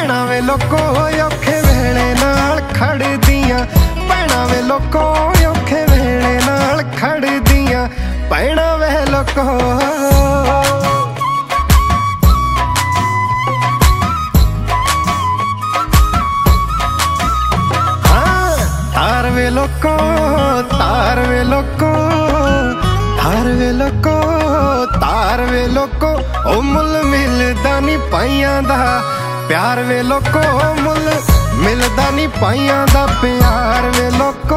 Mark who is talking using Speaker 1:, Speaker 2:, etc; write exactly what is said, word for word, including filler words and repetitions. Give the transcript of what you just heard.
Speaker 1: ਭੈਣਾਂ ਵੇ ਲੋਕੋ ਔਖੇ ਵੇਲੇ ਨਾਲ ਖੜਦੀਆਂ, ਭੈਣਾਂ ਵੇ ਲੋਕੋ ਔਖੇ ਵੇਲੇ ਨਾਲ ਖੜਦੀਆਂ, ਭੈਣਾਂ ਵੇ ਲੋਕੋ। ਤਾਰ ਵੇ ਲੋਕੋ ਤਾਰ ਵੇ ਲੋਕੋ ਤਾਰ ਵੇ ਲੋਕੋ ਤਾਰ ਵੇ ਲੋਕੋ, ਉਹ ਮੁੱਲ ਮਿਲਦਾ ਨੀ ਪਾਈਆਂ ਦਾ ਪਿਆਰ ਵੇ ਲੋਕੋ, ਮੁੱਲ ਮਿਲਦਾ ਨੀ ਪਾਈਆਂ ਦਾ ਪਿਆਰ ਵੇ ਲੋਕੋ।